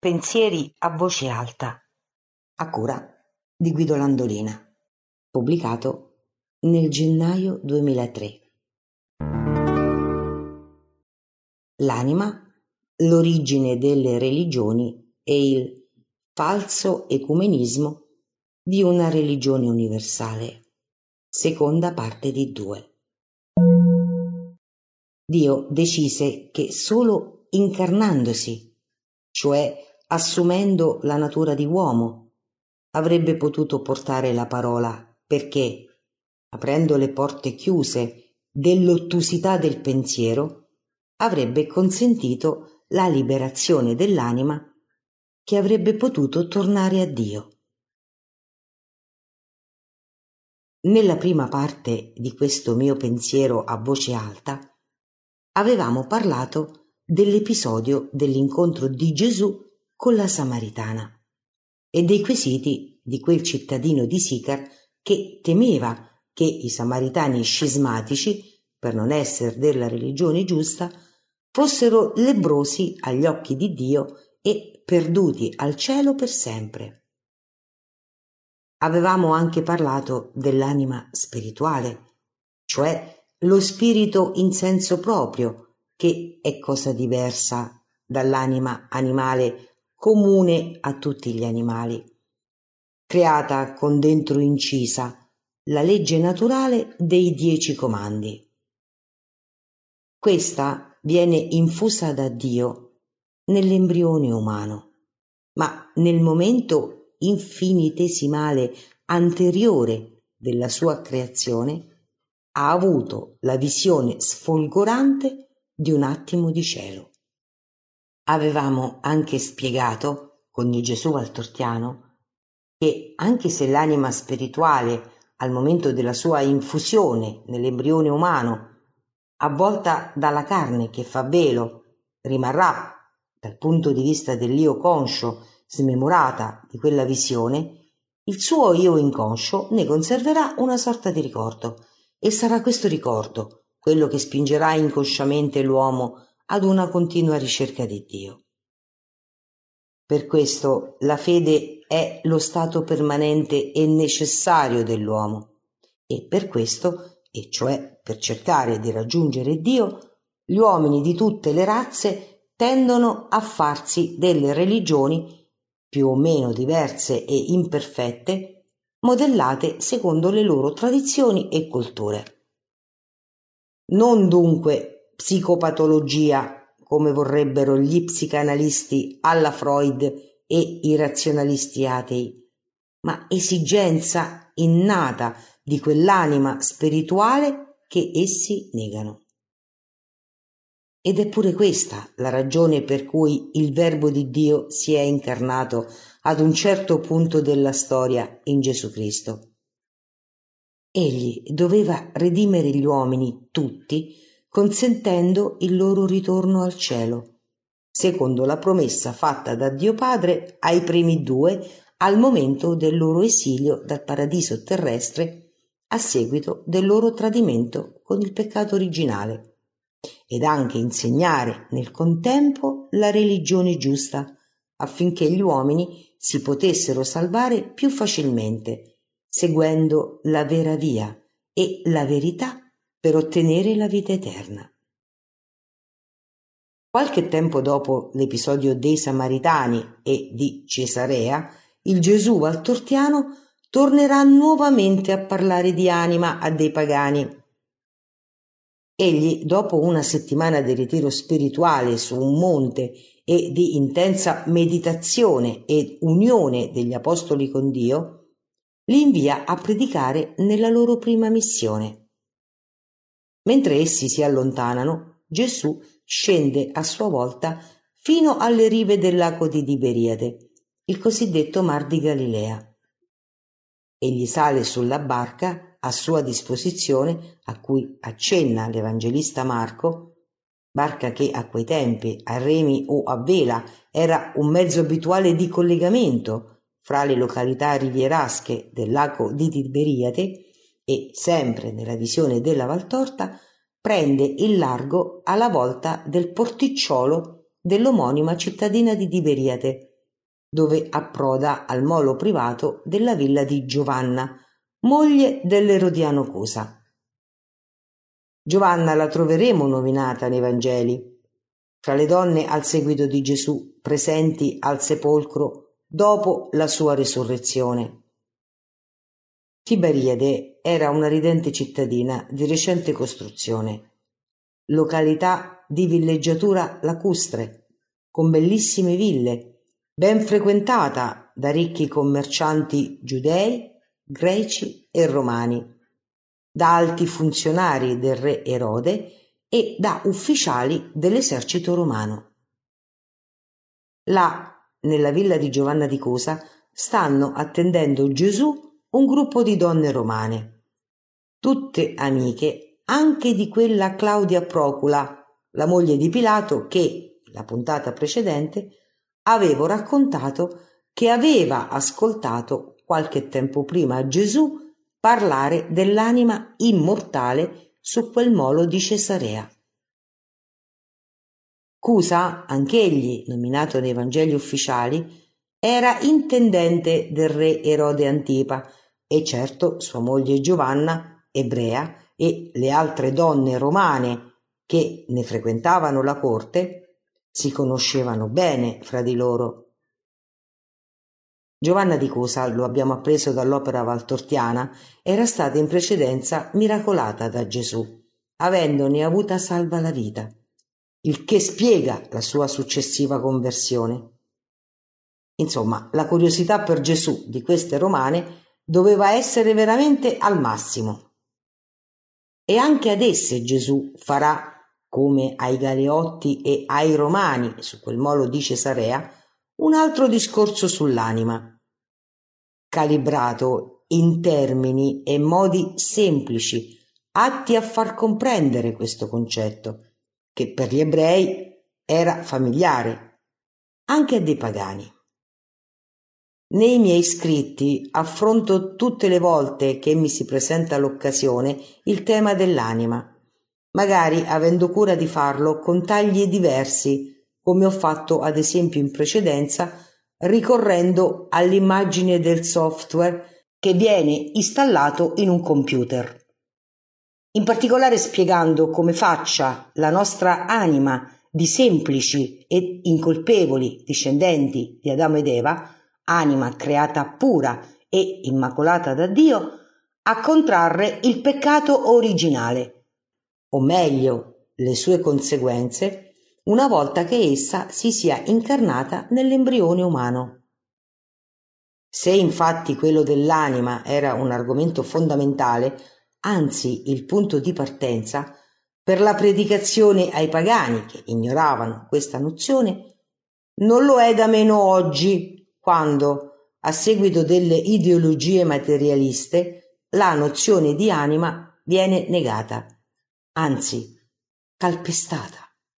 Pensieri a voce alta, a cura di Guido Landolina, pubblicato nel gennaio 2003. L'anima, l'origine delle religioni e il falso ecumenismo di una religione universale. Seconda parte di 2. Dio decise che solo incarnandosi, cioè assumendo la natura di uomo, avrebbe potuto portare la parola, perché, aprendo le porte chiuse dell'ottusità del pensiero, avrebbe consentito la liberazione dell'anima che avrebbe potuto tornare a Dio. Nella prima parte di questo mio pensiero a voce alta avevamo parlato dell'episodio dell'incontro di Gesù con la Samaritana e dei quesiti di quel cittadino di Sicar che temeva che i samaritani scismatici, per non essere della religione giusta, fossero lebbrosi agli occhi di Dio e perduti al cielo per sempre. Avevamo anche parlato dell'anima spirituale, cioè lo spirito in senso proprio, che è cosa diversa dall'anima animale comune a tutti gli animali, creata con dentro incisa la legge naturale dei 10 comandi. Questa viene infusa da Dio nell'embrione umano, ma nel momento infinitesimale anteriore della sua creazione ha avuto la visione sfolgorante di un attimo di cielo. Avevamo anche spiegato, con il Gesù Valtortiano, che anche se l'anima spirituale al momento della sua infusione nell'embrione umano, avvolta dalla carne che fa velo, rimarrà, dal punto di vista dell'io conscio, smemorata di quella visione, il suo io inconscio ne conserverà una sorta di ricordo, e sarà questo ricordo quello che spingerà inconsciamente l'uomo ad una continua ricerca di Dio. Per questo la fede è lo stato permanente e necessario dell'uomo, e per questo, e cioè per cercare di raggiungere Dio, gli uomini di tutte le razze tendono a farsi delle religioni più o meno diverse e imperfette, modellate secondo le loro tradizioni e culture. Non dunque psicopatologia, come vorrebbero gli psicanalisti alla Freud e i razionalisti atei, ma esigenza innata di quell'anima spirituale che essi negano. Ed è pure questa la ragione per cui il Verbo di Dio si è incarnato ad un certo punto della storia in Gesù Cristo. Egli doveva redimere gli uomini tutti, consentendo il loro ritorno al cielo, secondo la promessa fatta da Dio Padre ai primi due al momento del loro esilio dal paradiso terrestre a seguito del loro tradimento con il peccato originale, ed anche insegnare nel contempo la religione giusta, affinché gli uomini si potessero salvare più facilmente, seguendo la vera via e la verità per ottenere la vita eterna. Qualche tempo dopo l'episodio dei Samaritani e di Cesarea, il Gesù Valtortiano tornerà nuovamente a parlare di anima a dei pagani. Egli, dopo una settimana di ritiro spirituale su un monte e di intensa meditazione ed unione degli apostoli con Dio, li invia a predicare nella loro prima missione. Mentre essi si allontanano, Gesù scende a sua volta fino alle rive del lago di Tiberiade, il cosiddetto Mar di Galilea. Egli sale sulla barca a sua disposizione, a cui accenna l'Evangelista Marco, barca che a quei tempi a remi o a vela era un mezzo abituale di collegamento fra le località rivierasche del lago di Tiberiade, e, sempre nella visione della Valtorta, prende il largo alla volta del porticciolo dell'omonima cittadina di Tiberiade, dove approda al molo privato della villa di Giovanna, moglie dell'Erodiano Cusa. Giovanna la troveremo nominata nei Vangeli, fra le donne al seguito di Gesù presenti al sepolcro dopo la sua risurrezione. Tiberiade era una ridente cittadina di recente costruzione, località di villeggiatura lacustre, con bellissime ville, ben frequentata da ricchi commercianti giudei, greci e romani, da alti funzionari del re Erode e da ufficiali dell'esercito romano. Là, nella villa di Giovanna di Cusa, stanno attendendo Gesù un gruppo di donne romane, tutte amiche anche di quella Claudia Procula, la moglie di Pilato che, la puntata precedente, avevo raccontato che aveva ascoltato qualche tempo prima Gesù parlare dell'anima immortale su quel molo di Cesarea. Cusa, anch'egli nominato nei Vangeli ufficiali, era intendente del re Erode Antipa e certo sua moglie Giovanna, ebrea, e le altre donne romane che ne frequentavano la corte si conoscevano bene fra di loro. Giovanna di Cusa, lo abbiamo appreso dall'opera valtortiana, era stata in precedenza miracolata da Gesù, avendone avuta salva la vita, il che spiega la sua successiva conversione. Insomma, la curiosità per Gesù di queste romane doveva essere veramente al massimo. E anche ad esse Gesù farà, come ai Galeotti e ai Romani su quel molo di Cesarea, un altro discorso sull'anima, calibrato in termini e modi semplici, atti a far comprendere questo concetto, che per gli ebrei era familiare, anche a dei pagani. Nei miei scritti affronto tutte le volte che mi si presenta l'occasione il tema dell'anima, magari avendo cura di farlo con tagli diversi, come ho fatto ad esempio in precedenza, ricorrendo all'immagine del software che viene installato in un computer. In particolare spiegando come faccia la nostra anima di semplici e incolpevoli discendenti di Adamo ed Eva, anima creata pura e immacolata da Dio, a contrarre il peccato originale, o meglio, le sue conseguenze, una volta che essa si sia incarnata nell'embrione umano. Se infatti quello dell'anima era un argomento fondamentale, anzi il punto di partenza, per la predicazione ai pagani che ignoravano questa nozione, non lo è da meno oggi, quando, a seguito delle ideologie materialiste, la nozione di anima viene negata, anzi calpestata.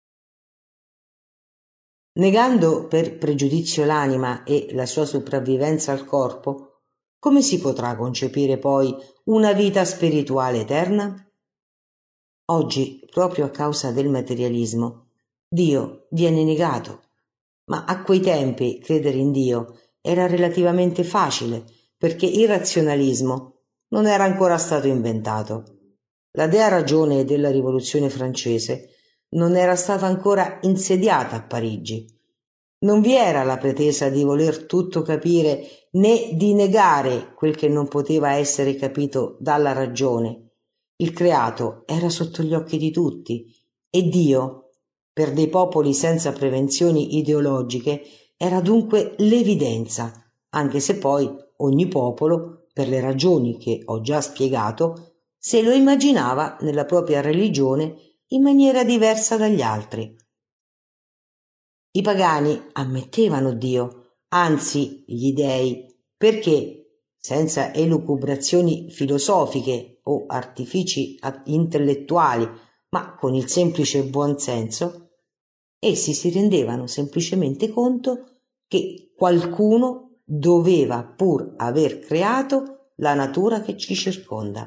Negando per pregiudizio l'anima e la sua sopravvivenza al corpo, come si potrà concepire poi una vita spirituale eterna? Oggi, proprio a causa del materialismo, Dio viene negato, ma a quei tempi credere in Dio era relativamente facile perché il razionalismo non era ancora stato inventato. La dea ragione della Rivoluzione francese non era stata ancora insediata a Parigi. Non vi era la pretesa di voler tutto capire né di negare quel che non poteva essere capito dalla ragione. Il creato era sotto gli occhi di tutti e Dio, per dei popoli senza prevenzioni ideologiche, era dunque l'evidenza, anche se poi ogni popolo, per le ragioni che ho già spiegato, se lo immaginava nella propria religione in maniera diversa dagli altri. I pagani ammettevano Dio, anzi gli dei, perché, senza elucubrazioni filosofiche o artifici intellettuali, ma con il semplice buonsenso, essi si rendevano semplicemente conto che qualcuno doveva pur aver creato la natura che ci circonda.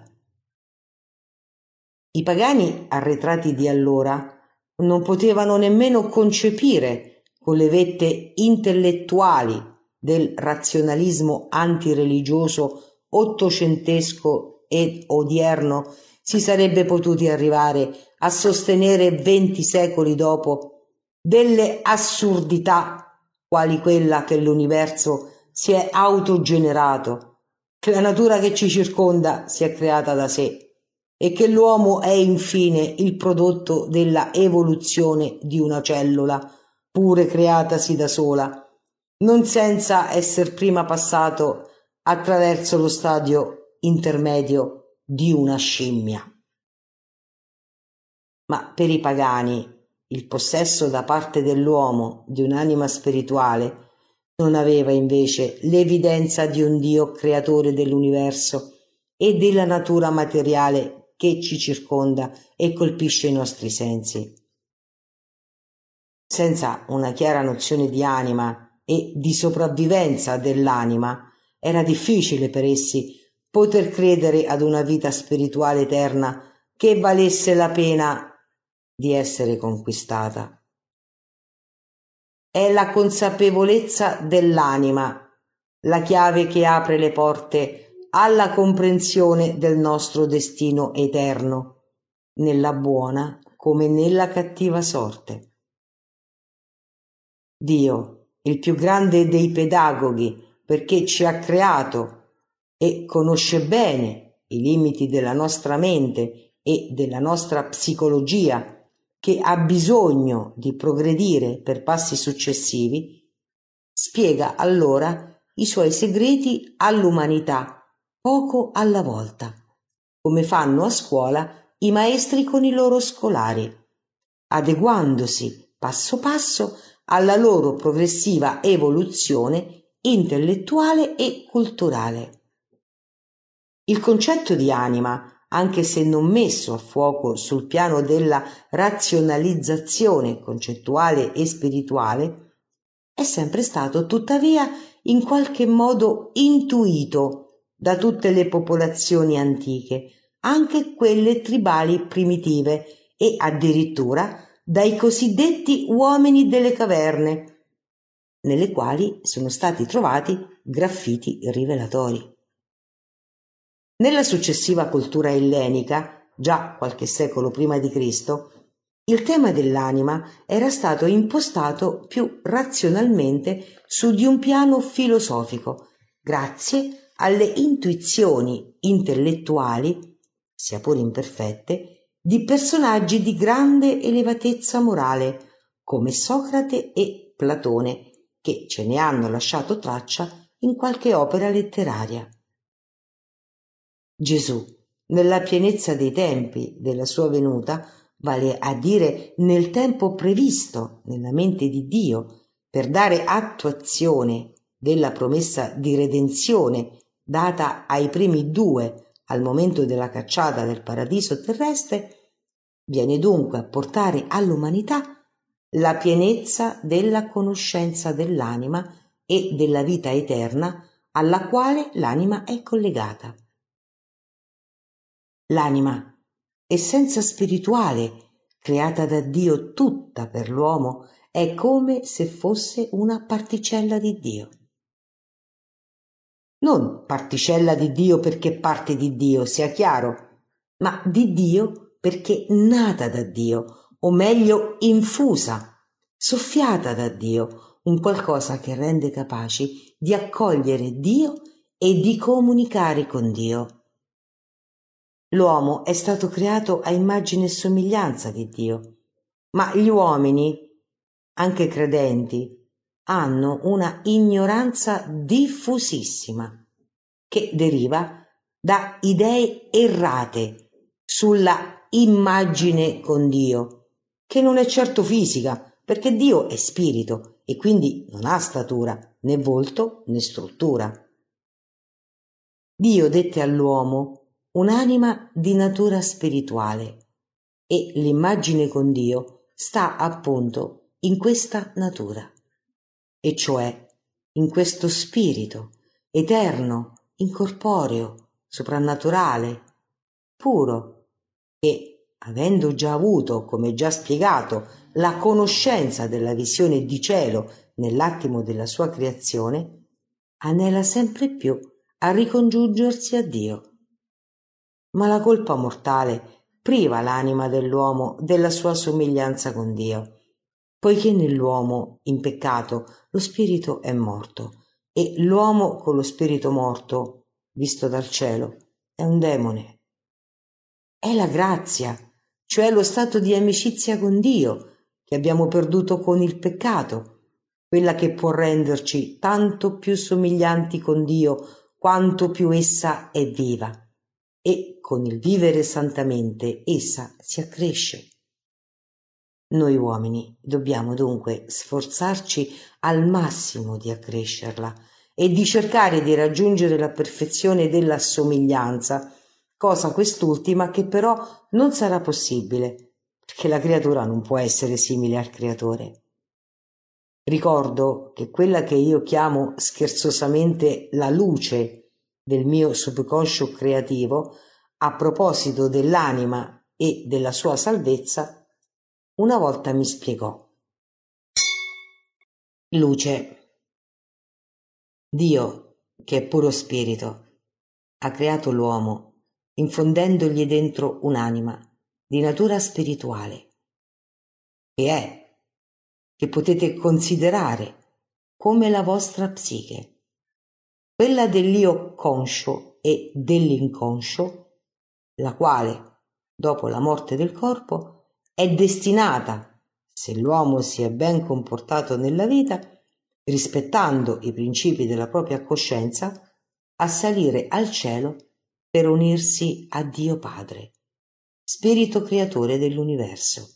I pagani arretrati di allora non potevano nemmeno concepire con le vette intellettuali del razionalismo antireligioso ottocentesco ed odierno si sarebbe potuti arrivare a sostenere 20 secoli dopo delle assurdità quali quella che l'universo si è autogenerato, che la natura che ci circonda si è creata da sé e che l'uomo è infine il prodotto della evoluzione di una cellula, pure creatasi da sola, non senza esser prima passato attraverso lo stadio intermedio di una scimmia. Ma per i pagani il possesso da parte dell'uomo di un'anima spirituale non aveva invece l'evidenza di un Dio creatore dell'universo e della natura materiale che ci circonda e colpisce i nostri sensi. Senza una chiara nozione di anima e di sopravvivenza dell'anima, era difficile per essi poter credere ad una vita spirituale eterna che valesse la pena di essere conquistata. È la consapevolezza dell'anima la chiave che apre le porte alla comprensione del nostro destino eterno, nella buona come nella cattiva sorte. Dio, il più grande dei pedagoghi, perché ci ha creato e conosce bene i limiti della nostra mente e della nostra psicologia, che ha bisogno di progredire per passi successivi, spiega allora i suoi segreti all'umanità, poco alla volta, come fanno a scuola i maestri con i loro scolari, adeguandosi passo passo alla loro progressiva evoluzione intellettuale e culturale. Il concetto di anima, anche se non messo a fuoco sul piano della razionalizzazione concettuale e spirituale, è sempre stato tuttavia in qualche modo intuito da tutte le popolazioni antiche, anche quelle tribali primitive e addirittura dai cosiddetti uomini delle caverne, nelle quali sono stati trovati graffiti rivelatori. Nella successiva cultura ellenica, già qualche secolo prima di Cristo, il tema dell'anima era stato impostato più razionalmente su di un piano filosofico, grazie alle intuizioni intellettuali, sia pure imperfette, di personaggi di grande elevatezza morale, come Socrate e Platone, che ce ne hanno lasciato traccia in qualche opera letteraria. Gesù, nella pienezza dei tempi della sua venuta, vale a dire nel tempo previsto nella mente di Dio per dare attuazione della promessa di redenzione data ai primi due al momento della cacciata del paradiso terrestre, viene dunque a portare all'umanità la pienezza della conoscenza dell'anima e della vita eterna alla quale l'anima è collegata. L'anima, essenza spirituale, creata da Dio tutta per l'uomo, è come se fosse una particella di Dio. Non particella di Dio perché parte di Dio, sia chiaro, ma di Dio perché nata da Dio, o meglio infusa, soffiata da Dio, un qualcosa che rende capaci di accogliere Dio e di comunicare con Dio. L'uomo è stato creato a immagine e somiglianza di Dio, ma gli uomini, anche credenti, hanno una ignoranza diffusissima che deriva da idee errate sulla immagine con Dio, che non è certo fisica, perché Dio è spirito e quindi non ha statura, né volto né struttura. Dio dette all'uomo un'anima di natura spirituale e l'immagine con Dio sta appunto in questa natura, e cioè in questo spirito eterno, incorporeo, soprannaturale, puro, che, avendo già avuto, come già spiegato, la conoscenza della visione di cielo nell'attimo della sua creazione, anela sempre più a ricongiungersi a Dio. Ma la colpa mortale priva l'anima dell'uomo della sua somiglianza con Dio, poiché nell'uomo in peccato lo spirito è morto, e l'uomo con lo spirito morto, visto dal cielo, è un demone. È la grazia, cioè lo stato di amicizia con Dio, che abbiamo perduto con il peccato, quella che può renderci tanto più somiglianti con Dio quanto più essa è viva, e con il vivere santamente essa si accresce. Noi uomini dobbiamo dunque sforzarci al massimo di accrescerla e di cercare di raggiungere la perfezione della somiglianza, cosa quest'ultima che però non sarà possibile, perché la creatura non può essere simile al creatore. Ricordo che quella che io chiamo scherzosamente la luce del mio subconscio creativo, a proposito dell'anima e della sua salvezza, una volta mi spiegò: luce, Dio, che è puro spirito, ha creato l'uomo infondendogli dentro un'anima di natura spirituale, che potete considerare come la vostra psiche, quella dell'io conscio e dell'inconscio, la quale, dopo la morte del corpo, è destinata, se l'uomo si è ben comportato nella vita, rispettando i principi della propria coscienza, a salire al cielo per unirsi a Dio Padre, spirito creatore dell'universo.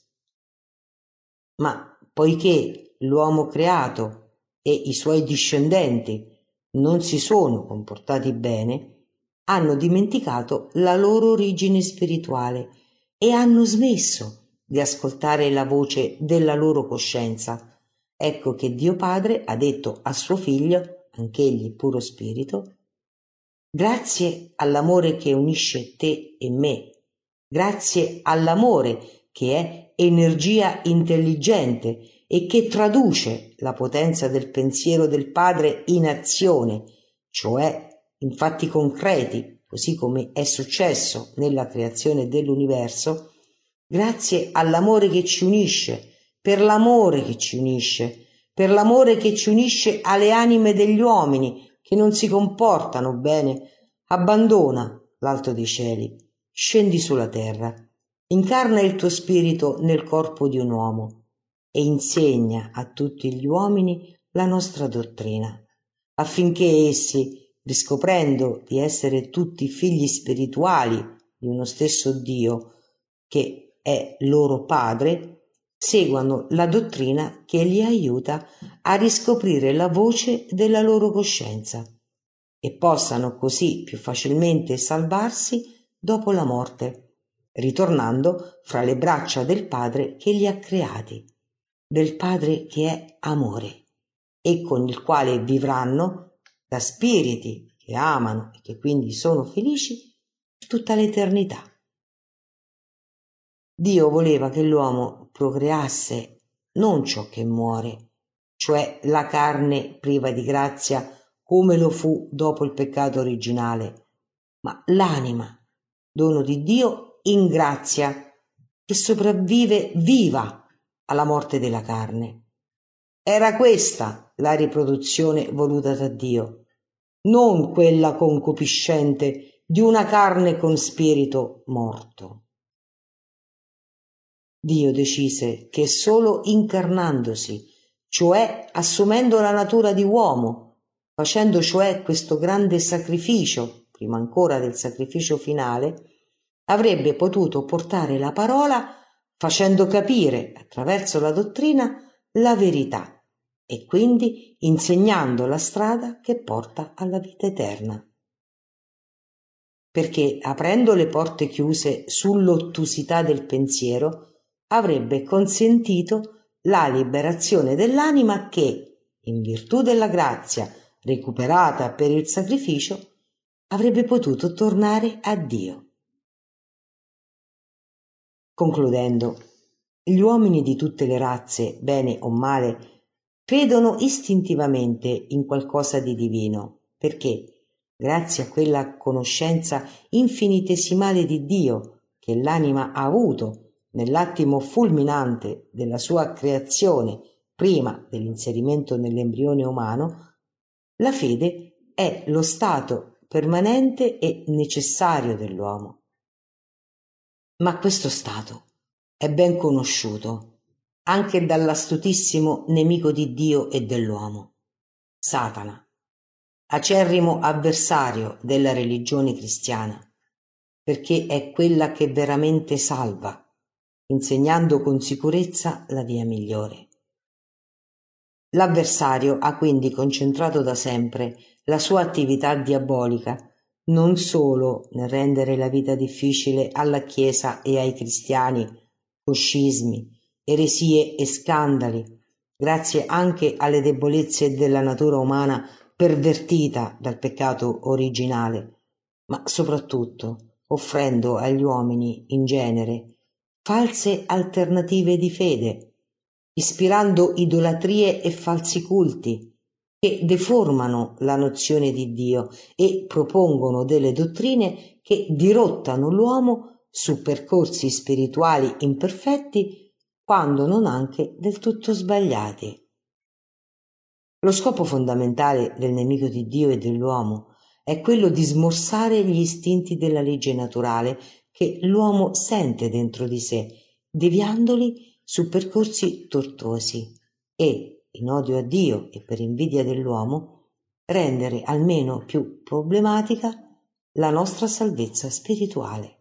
Ma poiché l'uomo creato e i suoi discendenti non si sono comportati bene, hanno dimenticato la loro origine spirituale e hanno smesso di ascoltare la voce della loro coscienza. Ecco che Dio Padre ha detto a suo figlio, anch'egli puro spirito: grazie all'amore che unisce te e me, grazie all'amore che è energia intelligente e che traduce la potenza del pensiero del Padre in azione, cioè in fatti concreti, così come è successo nella creazione dell'universo, grazie all'amore che ci unisce, per l'amore che ci unisce, per l'amore che ci unisce alle anime degli uomini che non si comportano bene, abbandona l'alto dei cieli, scendi sulla terra, incarna il tuo spirito nel corpo di un uomo e insegna a tutti gli uomini la nostra dottrina, affinché essi, riscoprendo di essere tutti figli spirituali di uno stesso Dio, che è loro Padre, seguano la dottrina che li aiuta a riscoprire la voce della loro coscienza e possano così più facilmente salvarsi dopo la morte, ritornando fra le braccia del Padre che li ha creati, del Padre che è amore e con il quale vivranno da spiriti che amano e che quindi sono felici per tutta l'eternità. Dio voleva che l'uomo procreasse non ciò che muore, cioè la carne priva di grazia come lo fu dopo il peccato originale, ma l'anima, dono di Dio in grazia, che sopravvive viva alla morte della carne. Era questa la riproduzione voluta da Dio, non quella concupiscente di una carne con spirito morto. Dio decise che solo incarnandosi, cioè assumendo la natura di uomo, facendo cioè questo grande sacrificio, prima ancora del sacrificio finale, avrebbe potuto portare la parola facendo capire attraverso la dottrina la verità e quindi insegnando la strada che porta alla vita eterna. Perché aprendo le porte chiuse sull'ottusità del pensiero, avrebbe consentito la liberazione dell'anima che, in virtù della grazia recuperata per il sacrificio, avrebbe potuto tornare a Dio. Concludendo, gli uomini di tutte le razze, bene o male, credono istintivamente in qualcosa di divino, perché, grazie a quella conoscenza infinitesimale di Dio che l'anima ha avuto nell'attimo fulminante della sua creazione prima dell'inserimento nell'embrione umano, la fede è lo stato permanente e necessario dell'uomo. Ma questo stato è ben conosciuto anche dall'astutissimo nemico di Dio e dell'uomo, Satana, acerrimo avversario della religione cristiana, perché è quella che veramente salva, insegnando con sicurezza la via migliore. L'avversario ha quindi concentrato da sempre la sua attività diabolica non solo nel rendere la vita difficile alla Chiesa e ai cristiani, con scismi, eresie e scandali, grazie anche alle debolezze della natura umana pervertita dal peccato originale, ma soprattutto offrendo agli uomini in genere false alternative di fede, ispirando idolatrie e falsi culti che deformano la nozione di Dio e propongono delle dottrine che dirottano l'uomo su percorsi spirituali imperfetti, quando non anche del tutto sbagliati. Lo scopo fondamentale del nemico di Dio e dell'uomo è quello di smorzare gli istinti della legge naturale che l'uomo sente dentro di sé, deviandoli su percorsi tortuosi e, in odio a Dio e per invidia dell'uomo, rendere almeno più problematica la nostra salvezza spirituale.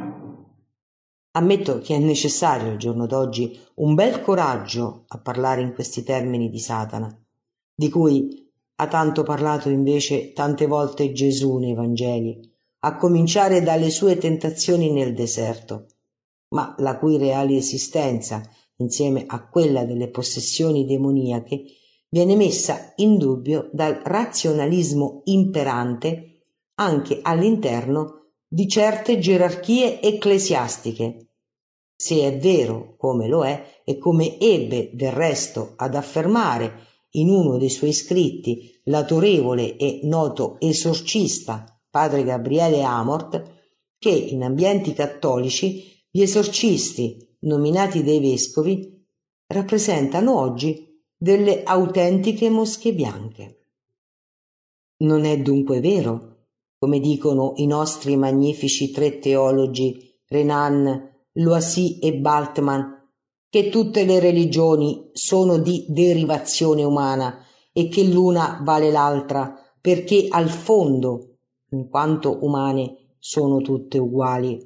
Ammetto che è necessario al giorno d'oggi un bel coraggio a parlare in questi termini di Satana, di cui ha tanto parlato invece tante volte Gesù nei Vangeli, a cominciare dalle sue tentazioni nel deserto, ma la cui reale esistenza, insieme a quella delle possessioni demoniache, viene messa in dubbio dal razionalismo imperante anche all'interno di certe gerarchie ecclesiastiche. Se è vero, come lo è, e come ebbe del resto ad affermare in uno dei suoi scritti l'autorevole e noto esorcista padre Gabriele Amort, che in ambienti cattolici gli esorcisti, nominati dai vescovi, rappresentano oggi delle autentiche mosche bianche. Non è dunque vero, come dicono i nostri magnifici tre teologi Renan, Loisy e Bultmann, che tutte le religioni sono di derivazione umana e che l'una vale l'altra perché al fondo, in quanto umane, sono tutte uguali.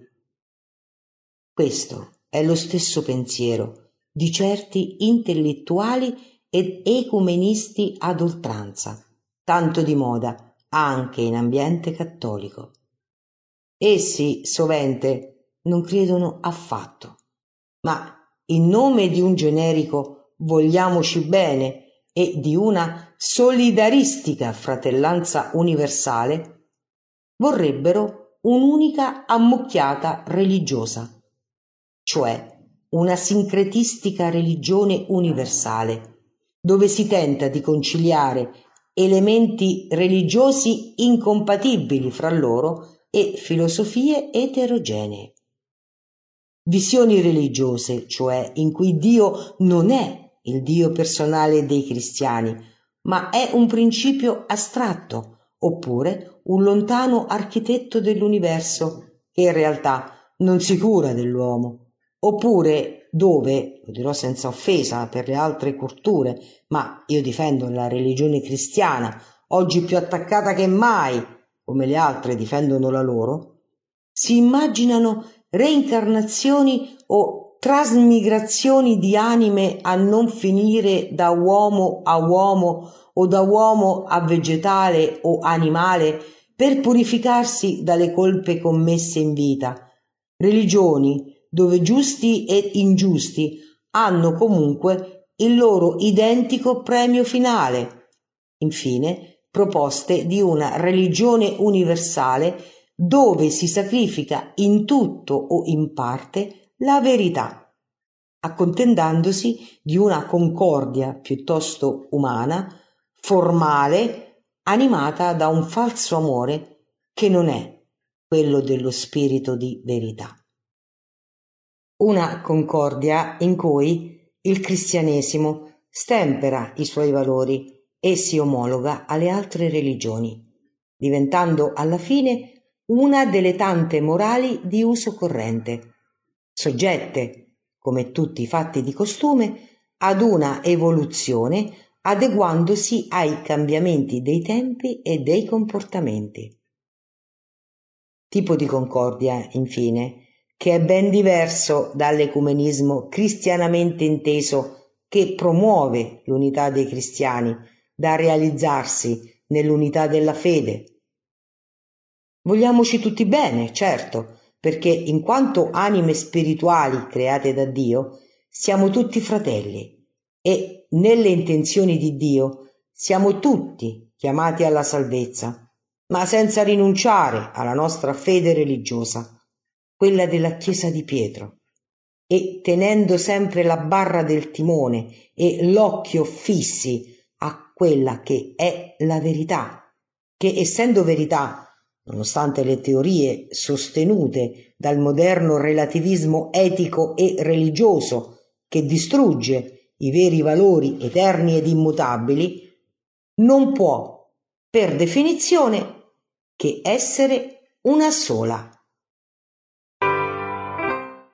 Questo è lo stesso pensiero di certi intellettuali ed ecumenisti ad oltranza, tanto di moda anche in ambiente cattolico. Essi sovente non credono affatto, ma in nome di un generico vogliamoci bene e di una solidaristica fratellanza universale, vorrebbero un'unica ammucchiata religiosa, cioè una sincretistica religione universale, dove si tenta di conciliare elementi religiosi incompatibili fra loro e filosofie eterogenee. Visioni religiose, cioè, in cui Dio non è il Dio personale dei cristiani, ma è un principio astratto, oppure un lontano architetto dell'universo che in realtà non si cura dell'uomo, oppure dove, lo dirò senza offesa per le altre culture, ma io difendo la religione cristiana, oggi più attaccata che mai, come le altre difendono la loro, si immaginano reincarnazioni o trasmigrazioni di anime a non finire da uomo a uomo o da uomo a vegetale o animale per purificarsi dalle colpe commesse in vita. Religioni dove giusti e ingiusti hanno comunque il loro identico premio finale. Infine, proposte di una religione universale dove si sacrifica in tutto o in parte la verità. accontentandosi di una concordia piuttosto umana, formale, animata da un falso amore che non è quello dello spirito di verità. Una concordia in cui il cristianesimo stempera i suoi valori e si omologa alle altre religioni, diventando alla fine una delle tante morali di uso corrente, soggette, come tutti i fatti di costume, ad una evoluzione adeguandosi ai cambiamenti dei tempi e dei comportamenti. Tipo di concordia, infine, che è ben diverso dall'ecumenismo cristianamente inteso che promuove l'unità dei cristiani da realizzarsi nell'unità della fede. Vogliamoci tutti bene, certo, perché in quanto anime spirituali create da Dio, siamo tutti fratelli e nelle intenzioni di Dio siamo tutti chiamati alla salvezza, ma senza rinunciare alla nostra fede religiosa, quella della Chiesa di Pietro, e tenendo sempre la barra del timone e l'occhio fissi a quella che è la verità, che essendo verità, nonostante le teorie sostenute dal moderno relativismo etico e religioso che distrugge i veri valori eterni ed immutabili, non può, per definizione, che essere una sola